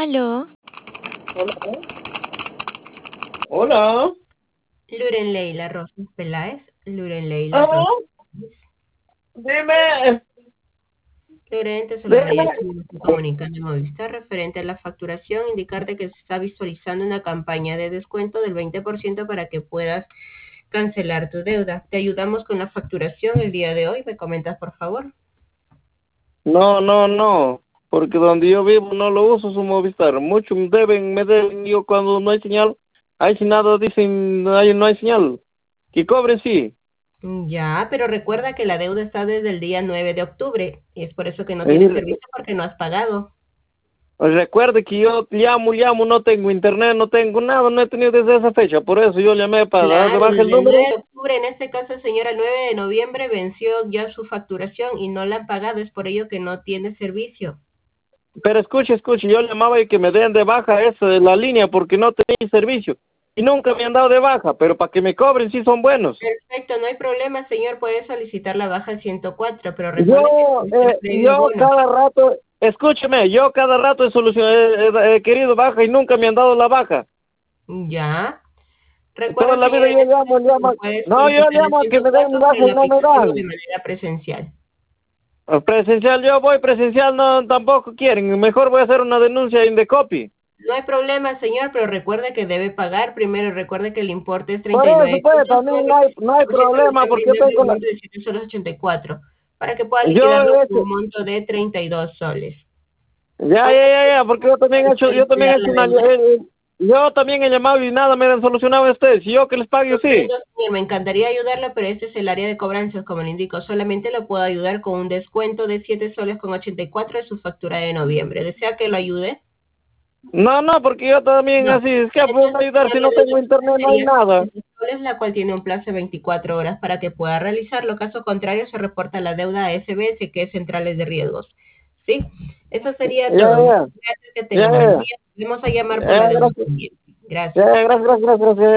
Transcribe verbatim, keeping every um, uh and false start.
Aló, Hola. Hola. Luren Leila Rosas Peláez, Luren Leila Ah, Rosas. dime, Lorente Solaría dime. Chile se comunica de Movistar referente a la facturación, indicarte que se está visualizando una campaña de descuento del veinte por ciento para que puedas cancelar tu deuda. Te ayudamos con la facturación el día de hoy. ¿Me comentas, por favor? No, no, no, porque donde yo vivo no lo uso su Movistar. Mucho me deben, me deben, yo cuando no hay señal, hay si nada dicen, no hay, no hay señal. Que cobren sí. Ya, pero recuerda que la deuda está desde el día nueve de octubre y es por eso que no Eh, tienes servicio porque no has pagado. Recuerde que yo llamo, llamo, no tengo internet, no tengo nada, no he tenido desde esa fecha. Por eso yo llamé para dar de Claro, baja el desde el nueve número. de octubre, en este caso, señora, el nueve de noviembre venció ya su facturación y no la han pagado, es por ello que no tiene servicio. Pero escuche, escuche, yo llamaba y que me den de baja esa de la línea porque no tenía servicio. Y nunca me han dado de baja, pero para que me cobren sí son buenos. Perfecto, no hay problema, señor, puede solicitar la baja al ciento cuatro, pero recuerde que Yo, es el eh, previo yo bono. cada rato, escúcheme, yo cada rato he solucionado, he, he querido baja y nunca me han dado la baja. Ya. Toda Recuerda, la señor, vida en yo este llamo, caso lo llamo, puede no, yo solicitar el llamo a que ciento me den mi cuatro, pero baja en y la no me aplicación de dan. manera presencial. Presencial yo voy, presencial no, tampoco quieren, mejor voy a hacer una denuncia en Decopy. No hay problema, señor, pero recuerde que debe pagar primero. Recuerde que el importe es Por treinta y eso nueve pues, puntos también no hay, no hay por ciento le problema, están porque yo brindando tengo el la, monto de siete soles ochenta y cuatro para que pueda yo liquidarlo he con hecho, un monto de treinta y dos soles. ya, ya, ¿Cuánto ya, ya, porque yo también he tiempo hecho, para yo también liquidar he la hecho una, deuda? eh, eh, yo también he llamado y nada me han solucionado ustedes, si yo que les pague, sí. Comprendo, señor, me encantaría ayudarlo, pero este es el área de cobranzas, como le indico. Solamente lo puedo ayudar con un descuento de siete soles con ochenta y cuatro de su factura de noviembre. ¿Desea que lo ayude? No, no, porque yo también No. así, es que puedo Entonces, ayudar señor, si la no deuda tengo internet, no hay sería nada. setenta soles, la cual tiene un plazo de veinticuatro horas para que pueda realizarlo. Caso contrario, se reporta la deuda a S B S, que es Centrales de Riesgos. ¿Sí? Eso sería Ya, todo. ya, Gracias, que tenga ya, buen ya, día. Vamos a llamar por ya, la deuda gracias, pendiente. ya, Gracias. gracias, gracias, gracias.